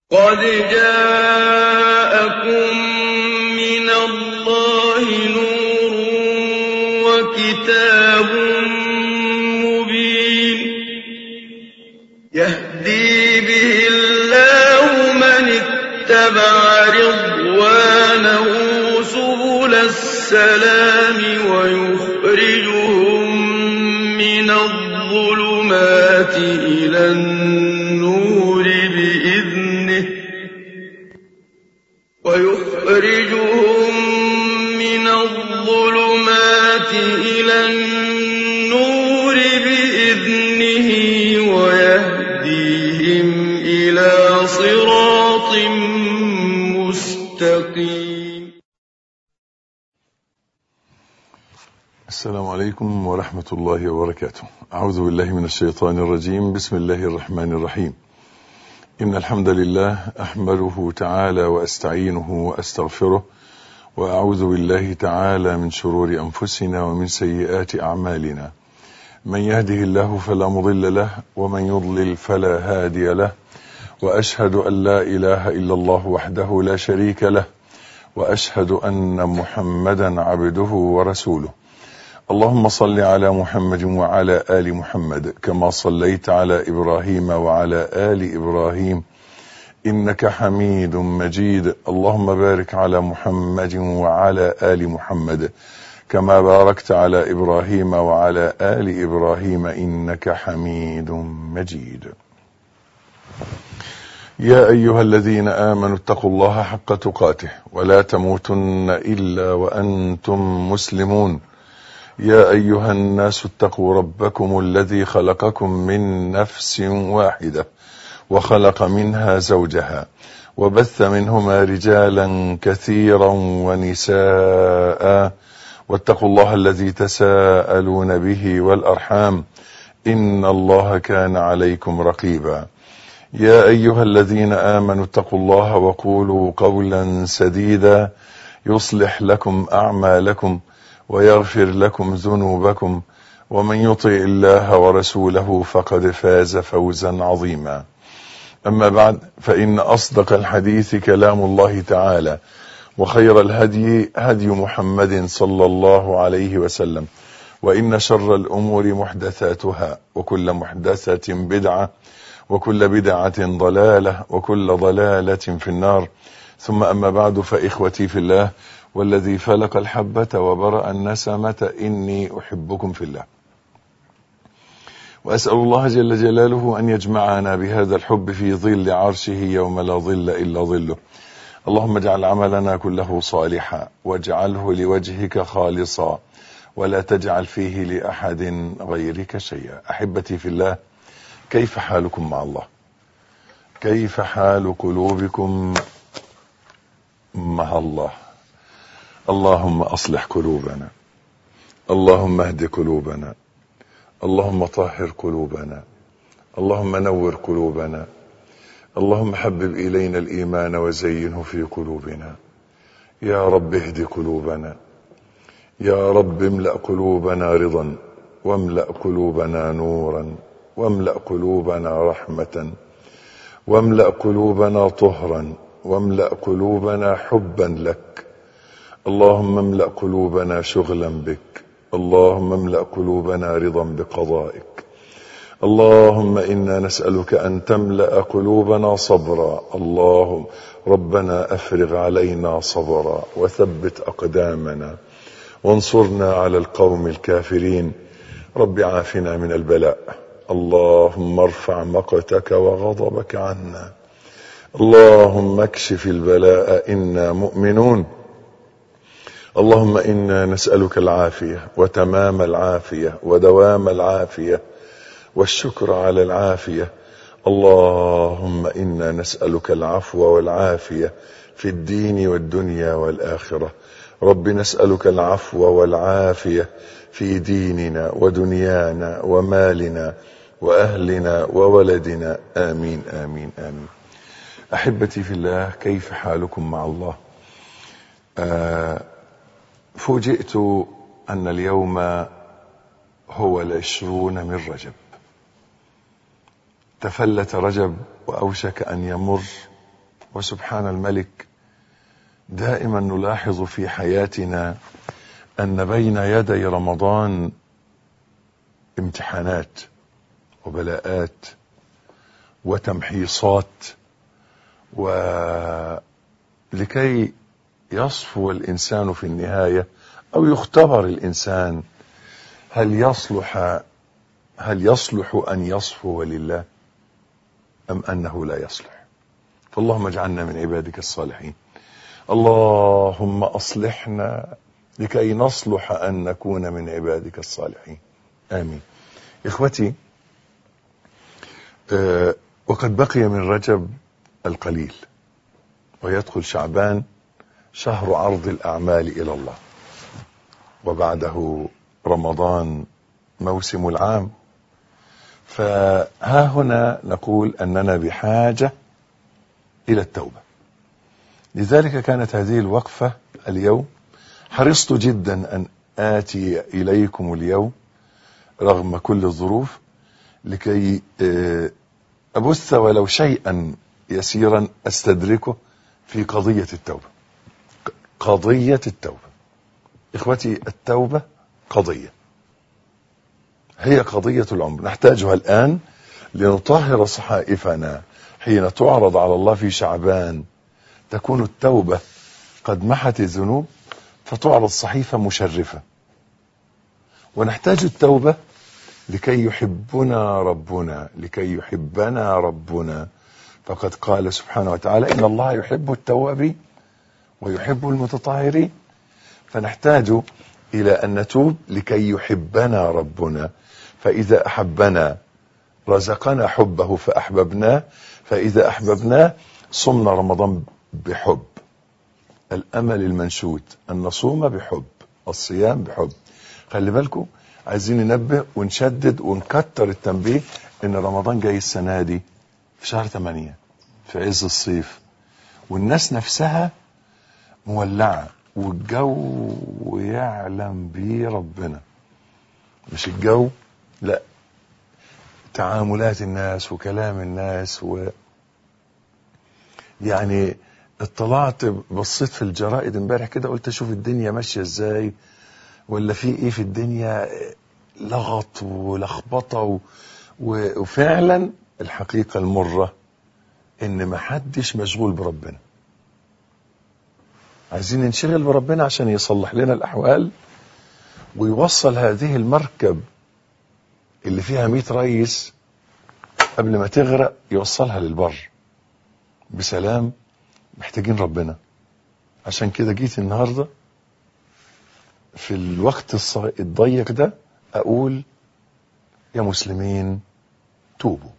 قد جاءكم من الله نور وكتاب مبين يهدي به الله من اتبع رضوانه سبل السلام ويخرجهم من الظلمات إلى النور بإذنه ويهديهم إلى صراط مستقيم. السلام عليكم ورحمة الله وبركاته. أعوذ بالله من الشيطان الرجيم. بسم الله الرحمن الرحيم. إن الحمد لله أحمده تعالى وأستعينه وأستغفره، وأعوذ بالله تعالى من شرور أنفسنا ومن سيئات أعمالنا. من يهده الله فلا مضل له، ومن يضلل فلا هادي له، وأشهد أن لا إله إلا الله وحده لا شريك له، وأشهد أن محمدا عبده ورسوله. اللهم صل على محمد وعلى آل محمد كما صليت على إبراهيم وعلى آل إبراهيم إنك حميد مجيد. اللهم بارك على محمد وعلى آل محمد كما باركت على إبراهيم وعلى آل إبراهيم إنك حميد مجيد. يا أيها الذين آمنوا اتقوا الله حق تقاته ولا تموتن إلا وأنتم مسلمون. يا أيها الناس اتقوا ربكم الذي خلقكم من نفس واحدة وخلق منها زوجها وبث منهما رجالا كثيرا ونساء، واتقوا الله الذي تساءلون به والأرحام إن الله كان عليكم رقيبا. يا أيها الذين آمنوا اتقوا الله وقولوا قولا سديدا يصلح لكم أعمالكم ويغفر لكم ذنوبكم، ومن يطع الله ورسوله فقد فاز فوزا عظيما. أما بعد، فإن أصدق الحديث كلام الله تعالى، وخير الهدي هدي محمد صلى الله عليه وسلم، وإن شر الأمور محدثاتها، وكل محدثة بدعة، وكل بدعة ضلالة، وكل ضلالة في النار. ثم أما بعد، فإخوتي في الله والذي فلق الحبة وبرأ النسمة إني أحبكم في الله، وأسأل الله جل جلاله أن يجمعنا بهذا الحب في ظل عرشه يوم لا ظل إلا ظله. اللهم اجعل عملنا كله صالحا، واجعله لوجهك خالصا، ولا تجعل فيه لأحد غيرك شيئا. أحبتي في الله، كيف حالكم مع الله؟ كيف حال قلوبكم مع الله؟ اللهم أصلح قلوبنا، اللهم اهد قلوبنا، اللهم طهر قلوبنا، اللهم نور قلوبنا، اللهم حبب إلينا الإيمان وزينه في قلوبنا. يا رب اهد قلوبنا، يا رب املأ قلوبنا رضا، واملأ قلوبنا نورا، واملأ قلوبنا رحمة، واملأ قلوبنا طهرا، واملأ قلوبنا حبا لك. اللهم املأ قلوبنا شغلا بك، اللهم املأ قلوبنا رضا بقضائك. اللهم إنا نسألك أن تملأ قلوبنا صبرا. اللهم ربنا أفرغ علينا صبرا، وثبت أقدامنا، وانصرنا على القوم الكافرين. رب عافنا من البلاء، اللهم ارفع مقتك وغضبك عنا، اللهم اكشف البلاء إنا مؤمنون. اللهم إنا نسألك العافية وتمام العافية ودوام العافية والشكر على العافية. اللهم إنا نسألك العفو والعافية في الدين والدنيا والآخرة. رب نسألك العفو والعافية في ديننا ودنيانا ومالنا وأهلنا وولدنا، آمين آمين آمين. أحبتي في الله، كيف حالكم مع الله؟ فوجئت أن اليوم هو 20 من رجب. تفلت رجب وأوشك أن يمر وسبحان الملك دائما نلاحظ في حياتنا أن بين يدي رمضان امتحانات وبلاءات وتمحيصات، ولكي يصفو الإنسان في النهاية أو يختبر الإنسان هل يصلح أن يصفو لله أم أنه لا يصلح. فاللهم اجعلنا من عبادك الصالحين. اللهم أصلحنا لكي نصلح أن نكون من عبادك الصالحين، آمين. إخوتي، وقد بقي من رجب القليل ويدخل شعبان، شهر عرض الأعمال إلى الله، وبعده رمضان موسم العام. فها هنا نقول أننا بحاجة إلى التوبة. لذلك كانت هذه الوقفة اليوم. حرصت جدا أن آتي إليكم اليوم رغم كل الظروف لكي أبث ولو شيئا يسيرا أستدركه في قضية التوبة. قضية التوبة إخوتي، التوبة قضية، هي قضية العمر، نحتاجها الآن لنطهر صحائفنا حين تعرض على الله في شعبان. تكون التوبة قد محت الذنوب فتعرض صحيفة مشرفة، ونحتاج التوبة لكي يحبنا ربنا، فقد قال سبحانه وتعالى إن الله يحب التوابين ويحب المتطهرين. فنحتاج إلى أن نتوب لكي يحبنا ربنا، فإذا أحبنا رزقنا حبه فأحببناه، فإذا أحببناه صمنا رمضان بحب. الأمل المنشود أن نصوم بحب، الصيام بحب. خلي بالكم، عايزين ننبه ونشدد ونكتر التنبيه إن رمضان جاي السنة دي في شهر 8 في عز الصيف، والناس نفسها مولعة، والجو يعلم بيه ربنا، مش الجو، لا، تعاملات الناس وكلام الناس. يعني اطلعت بصيت في الجرائد امبارح كده، قلت اشوف الدنيا ماشية ازاي، ولا في ايه في الدنيا، لغط ولخبطة وفعلا الحقيقة المرة ان ما حدش مشغول بربنا. عايزين ننشغل بربنا عشان يصلح لنا الأحوال ويوصل هذه المركب اللي فيها 100 ريس قبل ما تغرق يوصلها للبر بسلام. محتاجين ربنا. عشان كده جيت النهاردة في الوقت الضيق ده أقول يا مسلمين توبوا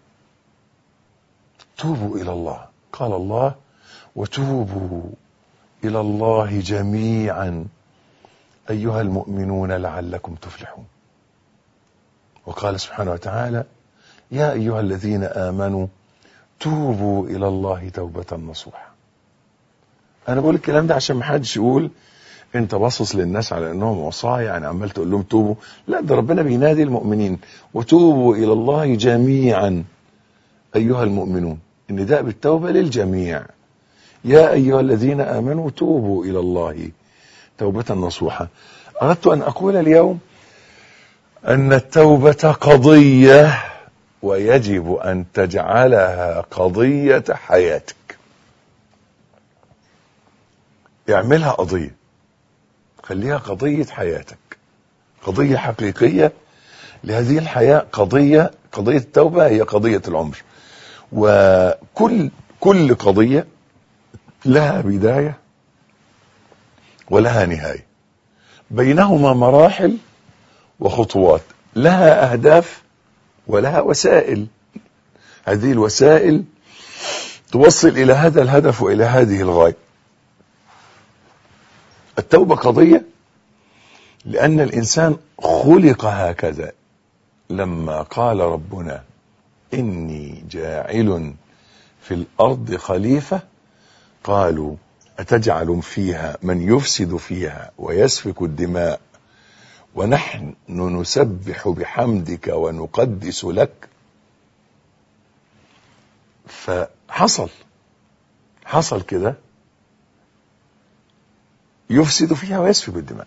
إلى الله. قال الله وتوبوا إلى الله جميعا أيها المؤمنون لعلكم تفلحون. وقال سبحانه وتعالى يا أيها الذين آمنوا توبوا إلى الله توبة نصوحا. أنا بقول الكلام ده عشان ما حدش يقول أنت باصص للناس على أنهم عصاة، يعني عمال تقول لهم توبوا. لا، ده ربنا بينادي المؤمنين وتوبوا إلى الله جميعا أيها المؤمنون. النداء بالتوبة للجميع. يا أيها الذين آمنوا توبوا إلى الله توبة نصوحا. أردت أن أقول اليوم أن التوبة قضية، ويجب أن تجعلها قضية حياتك. اعملها قضية، خليها قضية حياتك، قضية حقيقية لهذه الحياة. قضية التوبة هي قضية العمر، وكل قضية لها بداية ولها نهاية، بينهما مراحل وخطوات، لها أهداف ولها وسائل. هذه الوسائل توصل إلى هذا الهدف وإلى هذه الغاية. التوبة قضية لأن الإنسان خلق هكذا. لما قال ربنا إني جاعل في الأرض خليفة قالوا أتجعل فيها من يفسد فيها ويسفك الدماء ونحن نسبح بحمدك ونقدس لك. فحصل حصل كده يفسد فيها ويسفك الدماء.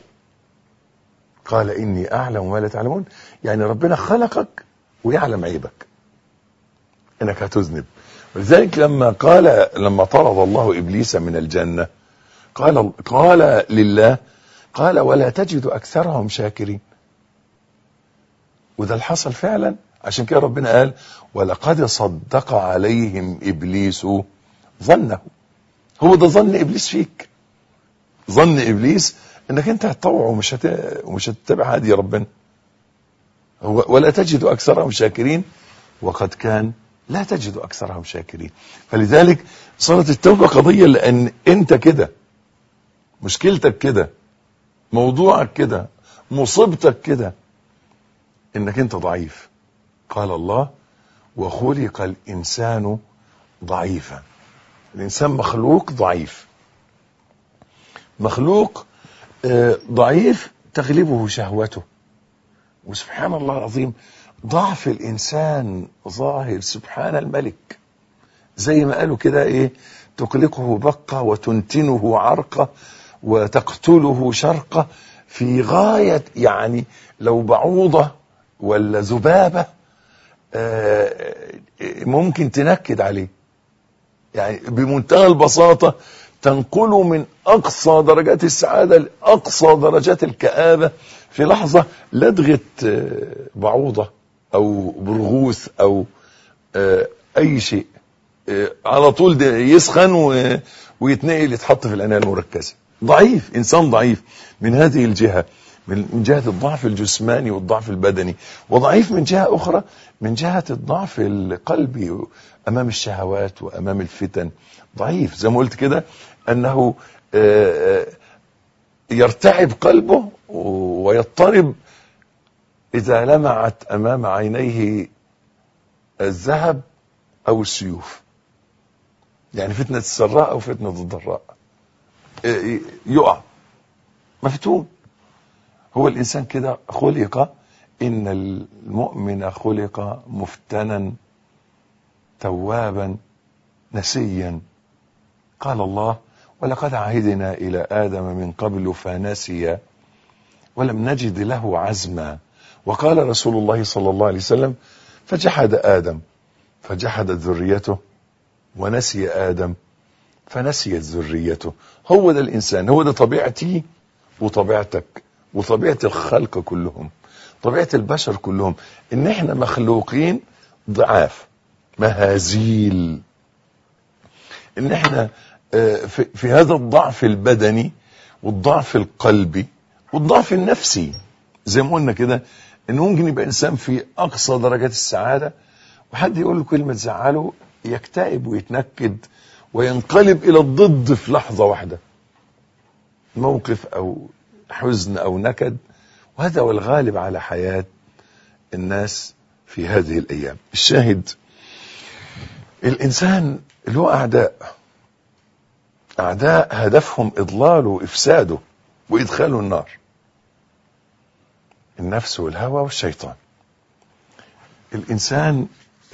قال إني أعلم ما لا تعلمون، يعني ربنا خلقك ويعلم عيبك إنك هتذنب. ولذلك لما طرد الله إبليس من الجنة قال لله، قال ولا تجد أكثرهم شاكرين. وده اللي حصل فعلا. عشان كده ربنا قال ولقد صدق عليهم إبليس ظنه. هو ده ظن إبليس فيك. ظن إبليس انك انت هتطوع ومش هتتبع هدي ربنا. ولا تجد أكثرهم شاكرين، وقد كان لا تجد أكثرهم شاكرين. فلذلك صارت التوبة قضية، لأن انت كده، مشكلتك كده، موضوعك كده، مصيبتك كده، انك انت ضعيف. قال الله وخلق الإنسان ضعيفا. الإنسان مخلوق ضعيف، مخلوق ضعيف تغلبه شهوته. وسبحان الله العظيم ضعف الإنسان ظاهر سبحان الملك. زي ما قالوا كده ايه، تقلقه بقة وتنتنه عرقة وتقتله شرقة. في غاية يعني لو بعوضة ولا ذبابة ممكن تنكد عليه، يعني بمنتهى البساطة تنقله من أقصى درجات السعادة لأقصى درجات الكآبة في لحظة. لدغة بعوضة أو برغوث أو أي شيء على طول ده يسخن ويتنقل يتحط في العناية المركزة. ضعيف، إنسان ضعيف من هذه الجهة، من جهة الضعف الجسماني والضعف البدني، وضعيف من جهة أخرى من جهة الضعف القلبي أمام الشهوات وأمام الفتن. ضعيف زي ما قلت كده، أنه يرتعب قلبه ويضطرب إذا لمعت أمام عينيه الذهب أو السيوف، يعني فتنة السراء أو فتنة الضراء، يقع مفتون. هو الإنسان كده خلق، إن المؤمن خلق مفتنا توابا نسيا. قال الله ولقد عهدنا إلى آدم من قبل فنسي ولم نجد له عزما. وقال رسول الله صلى الله عليه وسلم فجحد آدم فجحدت ذريته ونسي آدم فنسيت ذريته. هو ده الإنسان، هو ده طبيعتي وطبيعتك وطبيعة الخلق كلهم، طبيعة البشر كلهم، إن إحنا مخلوقين ضعاف مهازيل. إن إحنا في هذا الضعف البدني والضعف القلبي والضعف النفسي. زي ما قلنا كده إنه ممكن يبقى إنسان في أقصى درجات السعادة وحد يقول له كلمة تزعله يكتئب ويتنكد وينقلب إلى الضد في لحظة واحدة، موقف أو حزن أو نكد. وهذا هو الغالب على حياة الناس في هذه الأيام. الشاهد الإنسان له أعداء هدفهم إضلاله وإفساده وإدخاله النار، النفس والهوى والشيطان. الإنسان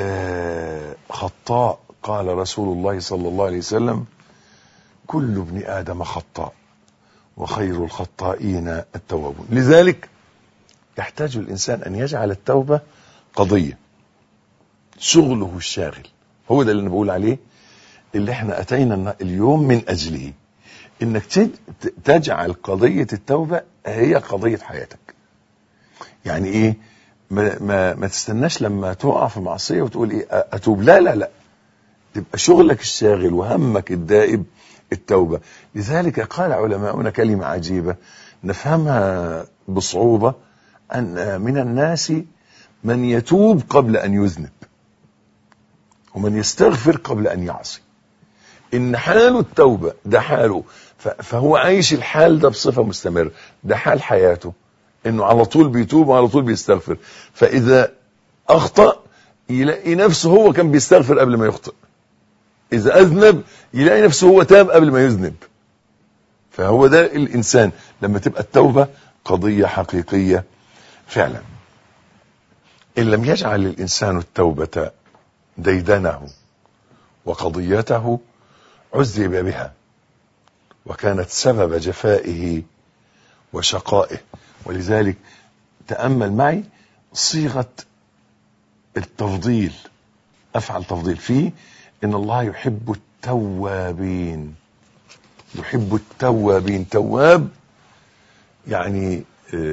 خطاء. قال رسول الله صلى الله عليه وسلم كل ابن آدم خطاء وخير الخطائين التوابون. لذلك يحتاج الإنسان أن يجعل التوبة قضية، شغله الشاغل. هو ده اللي أنا بقول عليه، اللي احنا أتينا اليوم من أجله، إنك تجعل قضية التوبة هي قضية حياتك. يعني إيه؟ ما تستناش لما تقع في معصية وتقول إيه أتوب. لا، تبقى شغلك الشاغل وهمك الدائب التوبة. لذلك قال علماؤنا كلمة عجيبة نفهمها بصعوبة، أن من الناس من يتوب قبل أن يذنب ومن يستغفر قبل أن يعصي. إن حاله التوبة ده حاله، فهو عايش الحال ده بصفة مستمرة، ده حال حياته، إنه على طول بيتوب وعلى طول بيستغفر. فإذا أخطأ يلاقي نفسه هو كان بيستغفر قبل ما يخطئ، إذا أذنب يلاقي نفسه هو تاب قبل ما يذنب. فهو ده الإنسان لما تبقى التوبة قضية حقيقية فعلا. إن لم يجعل الإنسان التوبة ديدنه وقضيته عذب بها وكانت سبب جفائه وشقائه. ولذلك تأمل معي صيغة التفضيل، أفعل تفضيل فيه، إن الله يحب التوابين. يحب التوابين. تواب يعني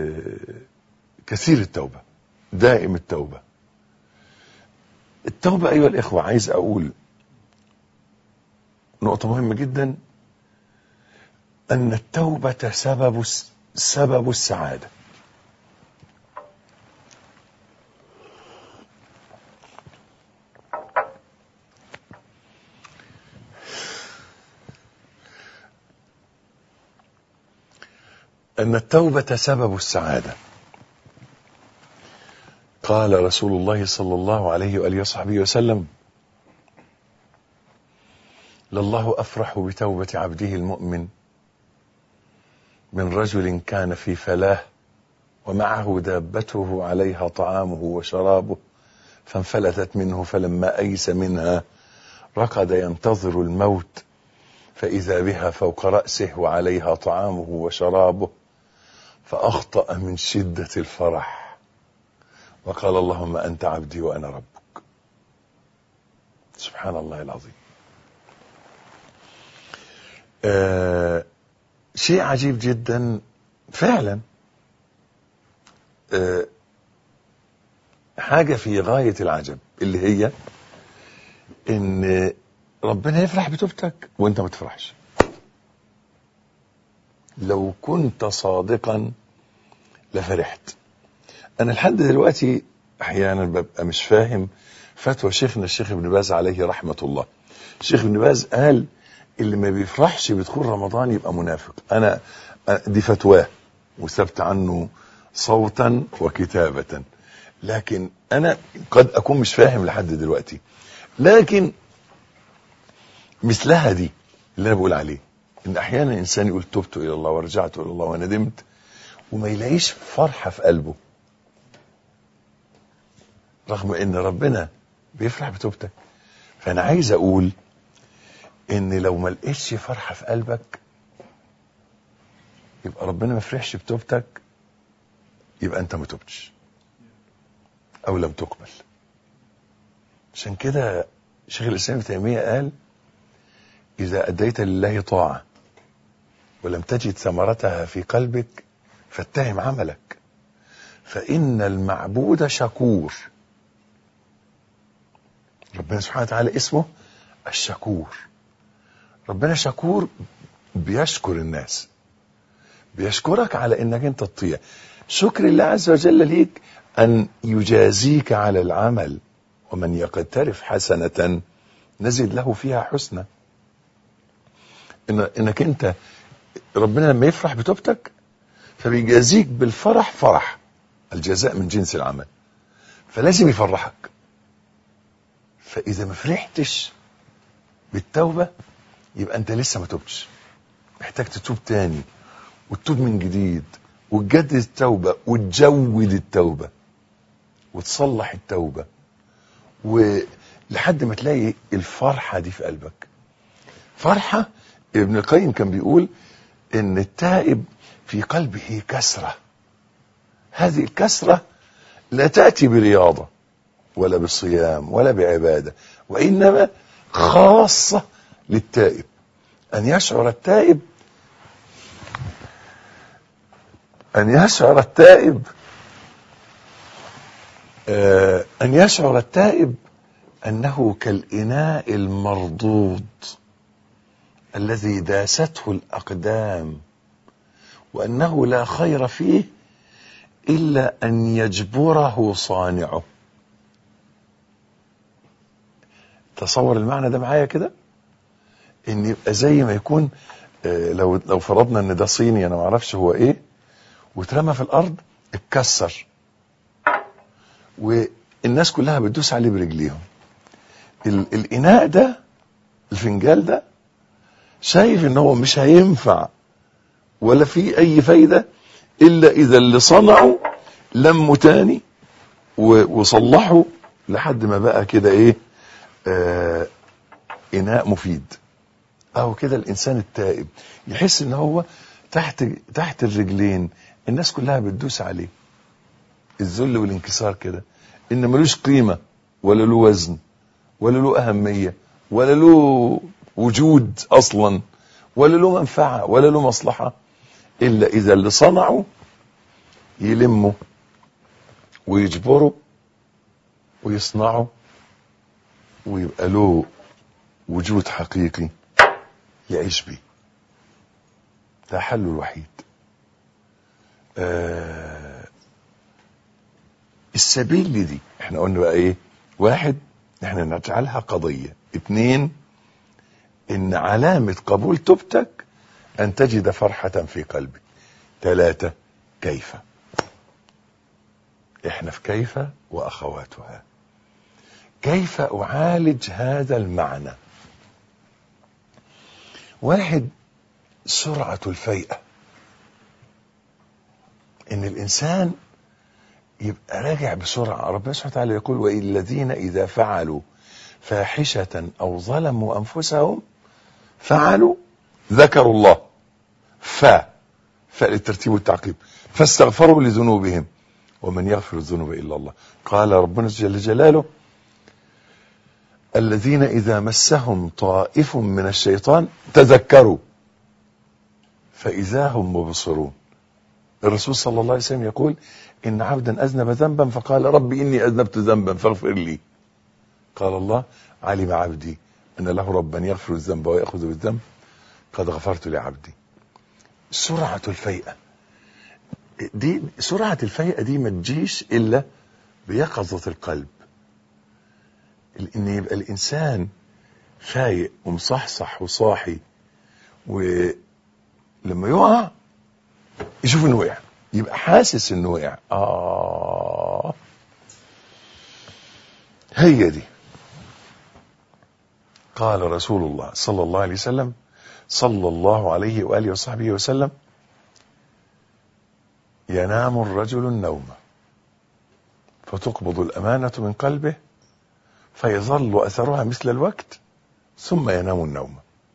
كثير التوبة، دائم التوبة. التوبة أيها الإخوة، عايز أقول نقطة مهمة جدا، أن التوبة سبب السعادة. أن التوبة سبب السعادة. قال رسول الله صلى الله عليه وآله وصحبه وسلم: لله أفرح بتوبة عبده المؤمن من رجل كان في فلاة ومعه دابته عليها طعامه وشرابه فانفلتت منه، فلما أيس منها ركض ينتظر الموت فإذا بها فوق رأسه وعليها طعامه وشرابه، فأخطأ من شدة الفرح وقال: اللهم أنت عبدي وأنا ربك. سبحان الله العظيم. شيء عجيب جدا فعلا. حاجة في غاية العجب، اللي هي ان ربنا يفرح بتوبتك وانت ما تفرحش. لو كنت صادقا لفرحت. انا لحد دلوقتي احيانا ببقى مش فاهم فتوى شيخنا الشيخ ابن باز عليه رحمة الله. الشيخ ابن باز قال اللي ما بيفرحش بدخول رمضان يبقى منافق. انا دي فتواه وثبت عنه صوتا وكتابة، لكن انا قد اكون مش فاهم لحد دلوقتي. لكن مثلها دي اللي انا بقول عليه، ان احيانا الانسان يقول تبت الى الله ورجعت الى الله وندمت وما يلاقيش فرحة في قلبه، رغم ان ربنا بيفرح بتوبتك. فانا عايز اقول ان لو ما لقيتش فرحة في قلبك يبقى ربنا ما فرحش بتوبتك، يبقى انت ما تبتش او لم تقبل. عشان كده شيخ الاسلام ابن تيمية قال: اذا اديت لله طاعة ولم تجد ثمرتها في قلبك فاتهم عملك، فان المعبود شكور. ربنا سبحانه وتعالى اسمه الشكور. ربنا شكور، بيشكر الناس، بيشكرك على انك انت تطيع. شكر الله عز وجل ليك ان يجازيك على العمل، ومن يقترف حسنة نزد له فيها حسنة. انك انت ربنا لما يفرح بتوبتك فبيجازيك بالفرح فرح، الجزاء من جنس العمل، فلازم يفرحك. فاذا ما فرحتش بالتوبة يبقى انت لسه ما توبتش، محتاج تتوب تاني وتتوب من جديد وتجدد التوبة وتجود التوبة وتصلح التوبة ولحد ما تلاقي الفرحة دي في قلبك. فرحة ابن القيم كان بيقول ان التائب في قلبه كسرة، هذه الكسرة لا تأتي برياضة ولا بالصيام ولا بعبادة، وإنما خاصة للتائب. أن يشعر التائب أنه كالإناء المردود الذي داسته الأقدام، وأنه لا خير فيه إلا أن يجبره صانعه. تصور المعنى ده معايا كده، ان يبقى زي ما يكون لو فرضنا ان ده صيني انا ما اعرفش هو ايه، واترمى في الارض اتكسر والناس كلها بتدوس عليه برجليهم. الاناء ده، الفنجال ده، شايف ان هو مش هينفع ولا في اي فايدة الا اذا اللي صنعه لمه تاني وصلحه لحد ما بقى كده ايه، اناء مفيد أو كده الإنسان التائب يحس إن هو تحت الرجلين الناس كلها بتدوس عليه، الذل والانكسار كده، إن ملوش قيمة ولا له وزن ولا له أهمية ولا له وجود أصلا ولا له منفعة ولا له مصلحة، إلا إذا اللي صنعه يلمه ويجبره ويصنعه ويبقى له وجود حقيقي يعيش بيه. ده حله الوحيد. السبيل لدي احنا قلنا بقى ايه؟ واحد، احنا نجعلها قضية. 2، ان علامة قبول توبتك ان تجد فرحة في قلبك. 3، كيف. احنا في كيف واخواتها. كيف اعالج هذا المعنى؟ 1، سرعة الفيئة، ان الانسان يبقى راجع بسرعة. ربنا سبحانه وتعالى يقول: والذين اذا فعلوا فاحشة او ظلموا انفسهم فعلوا ذكروا الله فالترتيب والتعقيب فاستغفروا لذنوبهم ومن يغفر الذنوب الا الله. قال ربنا جل جلاله: الذين اذا مسهم طائف من الشيطان تذكروا فاذا هم مبصرون. الرسول صلى الله عليه وسلم يقول: ان عبدا اذنب ذنبا فقال: ربي اني اذنبت ذنبا فاغفر لي. قال الله: علم عبدي ان له ربا يغفر الذنب ويأخذ بالذنب قد غفرت لعبدي. سرعة الفيئة دي، سرعة الفيئة دي ما تجيش الا بيقظة القلب، ان يبقى الانسان فايق ومصحصح وصاحي، ولما يقع يشوف انه وقع، يبقى حاسس انه وقع. هي دي. قال رسول الله صلى الله عليه وسلم صلى الله عليه وآله وصحبه وسلم: ينام الرجل النوم فتقبض الأمانة من قلبه فيظل أثرها مثل الوقت ثم ينام النوم.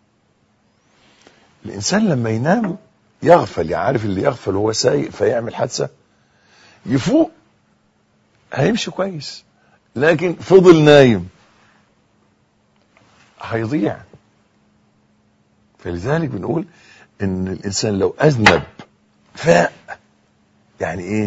الإنسان لما ينام يغفل، يعني عارف اللي يغفل هو سايق فيعمل حادثة، يفوق هيمشي كويس، لكن فضل نايم هيضيع. فلذلك بنقول ان الانسان لو اذنب فاق، يعني ايه؟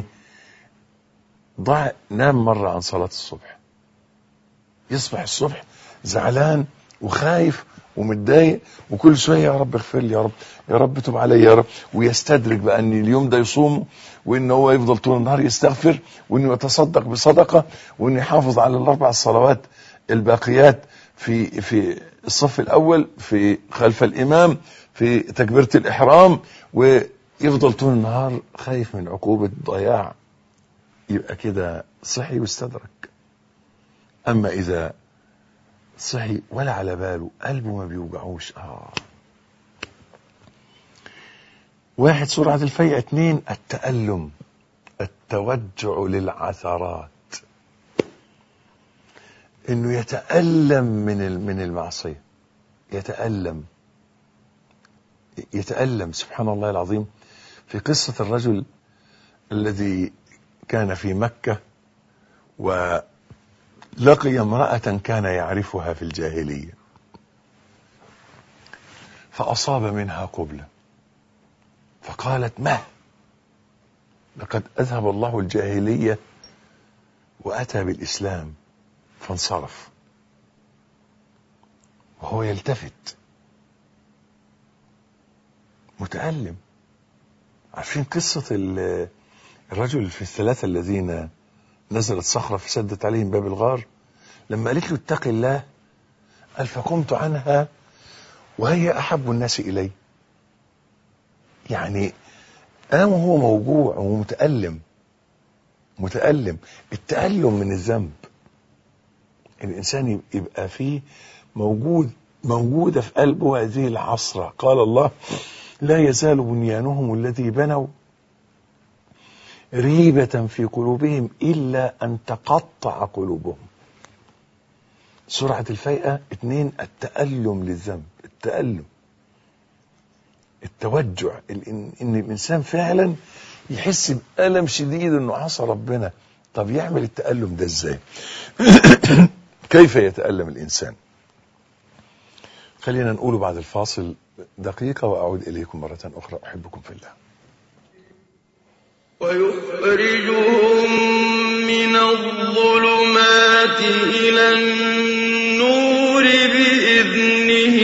نام مرة عن صلاة الصبح، يصبح الصبح زعلان وخايف ومتضايق وكل شويه: يا رب اغفر لي، يا رب، يا رب تب علي، يا رب. ويستدرك بقى ان اليوم ده يصومه، وان هو يفضل طول النهار يستغفر، وانه يتصدق بصدقه، وانه يحافظ على ال4 صلوات الباقيات في الصف الاول، في خلف الامام، في تكبيرة الاحرام، ويفضل طول النهار خايف من عقوبة ضياع. يبقى كده صحي واستدرك. اما اذا صحي ولا على باله، قلبه ما بيوجعوش، 1، سرعة الفيئة. 2، التألم، التوجع للعثرات، انه يتألم من المعصية، يتألم. سبحان الله العظيم، في قصة الرجل الذي كان في مكة ولقي امرأة كان يعرفها في الجاهلية، فأصاب منها قبلة، فقالت: ما لقد أذهب الله الجاهلية وأتى بالإسلام، فانصرف وهو يلتفت متألم. عارفين قصة الرجل في ال3 الذين نزلت صخرة فسدت عليهم باب الغار؟ لما قالت له: اتق الله، قال: فقمت عنها وهي أحب الناس إلي. يعني قام وهو موجوع ومتألم. التألم من الذنب، الإنسان يبقى فيه موجودة في قلبه هذه العصرة. قال الله: لا يزال بنيانهم الذي بنوا ريبة في قلوبهم إلا أن تقطع قلوبهم. سرعة الفيئة. 2، التألم للذنب، التألم التوجع، ان الانسان فعلا يحس بألم شديد انه عصى ربنا. طب يعمل التألم ده ازاي؟ كيف يتألم الانسان؟ خلينا نقوله بعد الفاصل دقيقة وأعود إليكم مرة أخرى. أحبكم في الله. ويخرجهم من الظلمات إلى النور بإذنه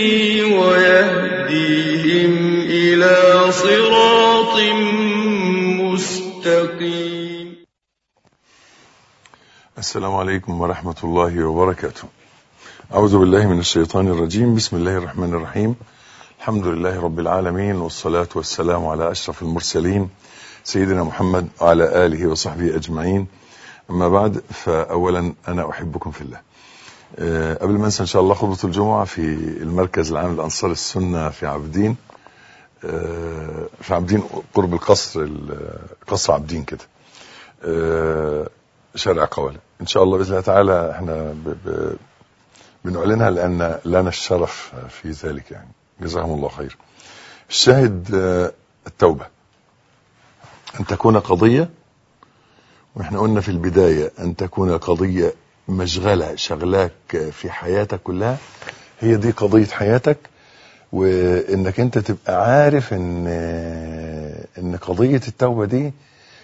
ويهديهم إلى صراط مستقيم. السلام عليكم ورحمة الله وبركاته. أعوذ بالله من الشيطان الرجيم. بسم الله الرحمن الرحيم. الحمد لله رب العالمين، والصلاة والسلام على أشرف المرسلين سيدنا محمد وعلى آله وصحبه أجمعين. أما بعد، فأولا أنا أحبكم في الله. قبل ما أنسى إن شاء الله خطبة الجمعة في المركز العام لأنصار السنة في عابدين، في عابدين قرب القصر، قصر عابدين كده، شارع قولة. إن شاء الله بإذن الله تعالى احنا بنعلنها لأن لنا الشرف في ذلك، يعني جزاهم الله خير. الشاهد التوبة أن تكون قضية، وإحنا قلنا في البداية أن تكون قضية مشغلة شغلاك في حياتك كلها، هي دي قضية حياتك. وإنك أنت تبقى عارف إن قضية التوبة دي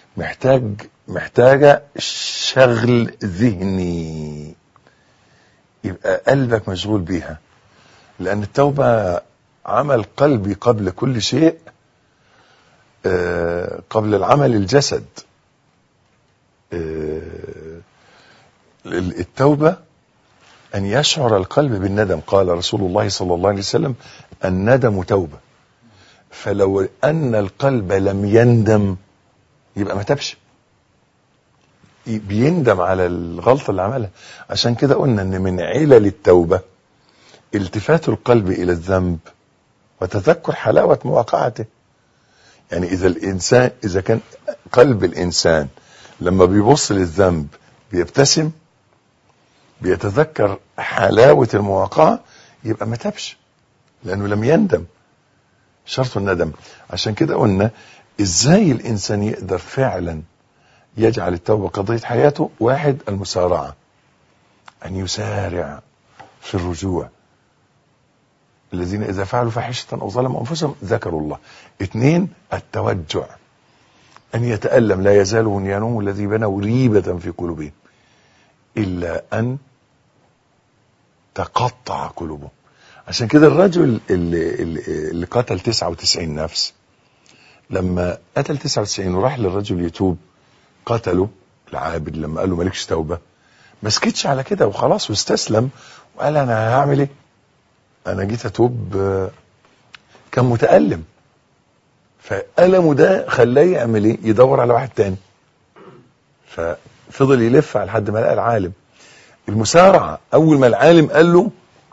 محتاجة شغل ذهني، يبقى قلبك مشغول بيها، لأن التوبة عمل قلبي قبل كل شيء، قبل العمل الجسد. التوبة أن يشعر القلب بالندم. قال رسول الله صلى الله عليه وسلم: الندم توبة. فلو أن القلب لم يندم يبقى ما تبش، بيندم على الغلطة اللي عملها. عشان كده قلنا ان من علل التوبة التفات القلب الى الذنب وتذكر حلاوة مواقعته. يعني اذا كان قلب الانسان لما بيبص للذنب بيبتسم، بيتذكر حلاوة المواقعة، يبقى ما تبش، لانه لم يندم. شرط الندم. عشان كده قلنا ازاي الانسان يقدر فعلا يجعل التوبة قضية حياته. واحد، المسارعة، أن يسارع في الرجوع. الذين إذا فعلوا فاحشة أو ظلموا أنفسهم ذكروا الله. اثنين، التوجع، أن يتألم. لا يزال بنيانهم الذي بنوا ريبة في قلوبهم إلا أن تقطع قلوبهم. عشان كده الرجل اللي قتل 99 نفس، لما قتل 99 وراح للرجل يتوب، قتله العابد. لما قال له مالكش توبة، ما سكتش على كده وخلاص واستسلم وقال انا هعمل ايه، انا جيت اتوب. كان متألم، فألمه ده خلاه يعمل ايه، يدور على واحد تاني. ففضل يلف على لحد ما لقى العالم. المسارعة، اول ما العالم قال له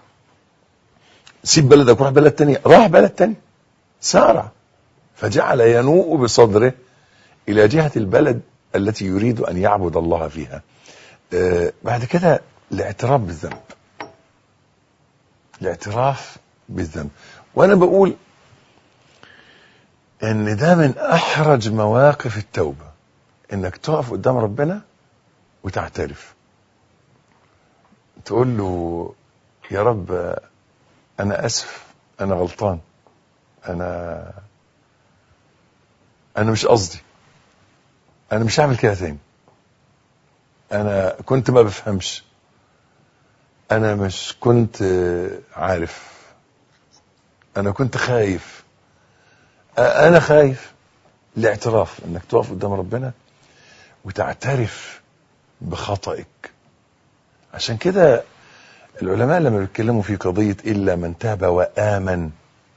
سيب بلدك وروح بلد تانية، راح بلد تانية، سارع، فجعل ينوء بصدره الى جهة البلد التي يريد أن يعبد الله فيها. بعد كده الاعتراف بالذنب، الاعتراف بالذنب. وأنا بقول إن ده من أحرج مواقف التوبة، إنك تقف قدام ربنا وتعترف، تقول له يا رب أنا أسف، أنا غلطان، أنا مش قصدي، أنا مش هعمل كده تاني، أنا كنت ما بفهمش، أنا مش كنت عارف، أنا كنت خايف، أنا خايف. الاعتراف، إنك تقف قدام ربنا وتعترف بخطئك. عشان كده العلماء لما بيتكلموا في قضية إلا من تاب وآمن،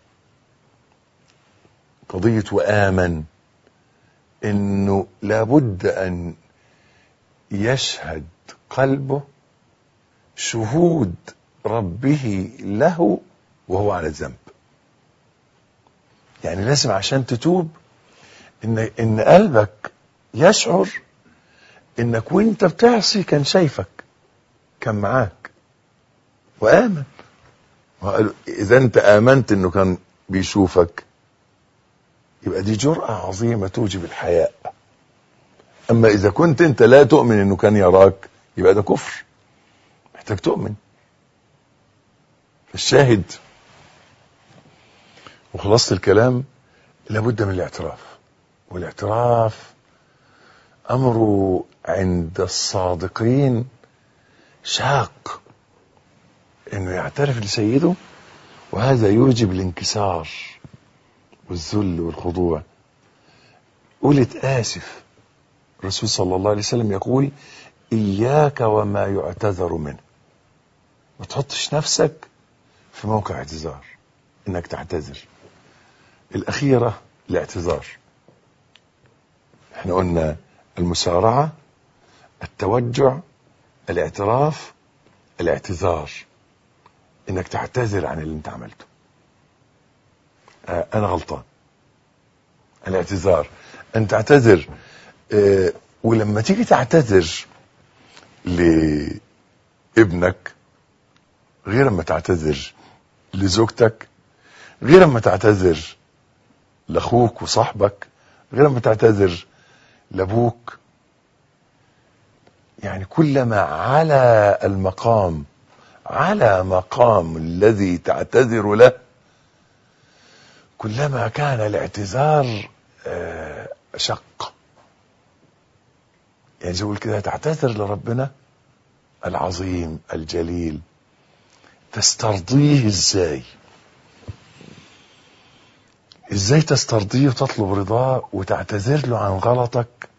قضية وآمن، إنه لابد أن يشهد قلبه شهود ربه له وهو على الذنب. يعني لازم عشان تتوب إن قلبك يشعر إنك وإنت بتعصي كان شايفك، كان معاك وآمن. إذا أنت آمنت إنه كان بيشوفك يبقى دي جرأة عظيمة توجب الحياء. اما اذا كنت انت لا تؤمن انه كان يراك يبقى ده كفر، محتاج تؤمن. الشاهد وخلاصة الكلام لابد من الاعتراف، والاعتراف امره عند الصادقين شاق، انه يعترف لسيده، وهذا يوجب الانكسار والذل والخضوع. قلت آسف. الرسول صلى الله عليه وسلم يقول إياك وما يعتذر منه. ما تحطش نفسك في موقع اعتذار، انك تعتذر. الأخيرة الاعتذار. احنا قلنا المسارعة، التوجع، الاعتراف، الاعتذار، انك تعتذر عن اللي انت عملته. انا غلطان. الاعتذار ان تعتذر. ولما تيجي تعتذر لابنك غير اما تعتذر لزوجتك، غير اما تعتذر لاخوك وصاحبك، غير اما تعتذر لابوك. يعني كلما على المقام، على مقام الذي تعتذر له، كلما كان الاعتذار شق. يعني زي كده تعتذر لربنا العظيم الجليل، تسترضيه ازاي؟ ازاي تسترضيه وتطلب رضاه وتعتذر له عن غلطك؟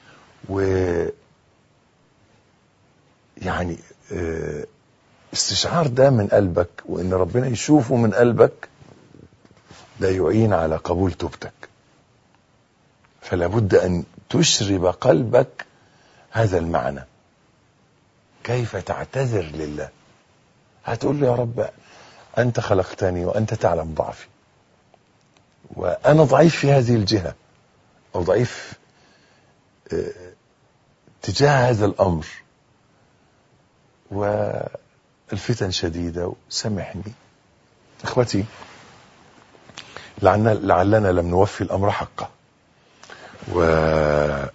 يعني استشعار ده من قلبك، وان ربنا يشوفه من قلبك، ده يعين على قبول توبتك. فلا بد ان تشرب قلبك هذا المعنى. كيف تعتذر لله؟ هتقول له يا رب انت خلقتني وانت تعلم ضعفي، وانا ضعيف في هذه الجهة، او ضعيف تجاه هذا الامر، والفتن شديدة، سامحني. اخوتي، لعلنا لم نوفي الامر حقه، وبقي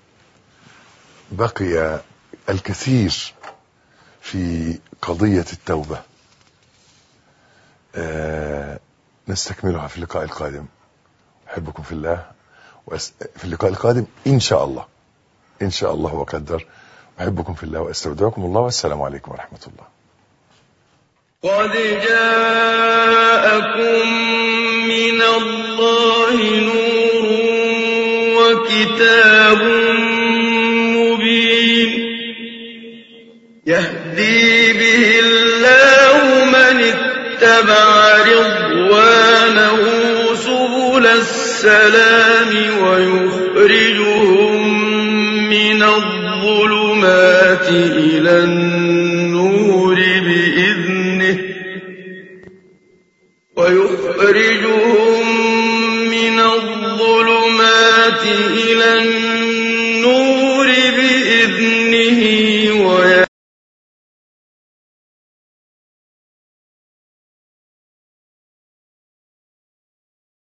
الكثير في قضية التوبة. نستكملها في اللقاء القادم. أحبكم في الله، في اللقاء القادم إن شاء الله، إن شاء الله وقدر. أحبكم في الله وأستودعكم الله، والسلام عليكم ورحمة الله. قد جاءكم من الله نور وكتاب مبين، يهدي به الله من اتبع رضوانه سبل السلام، ويخرجهم من الظلمات إلى النور بإذنه، ويخرجهم من الظلمات إلى النور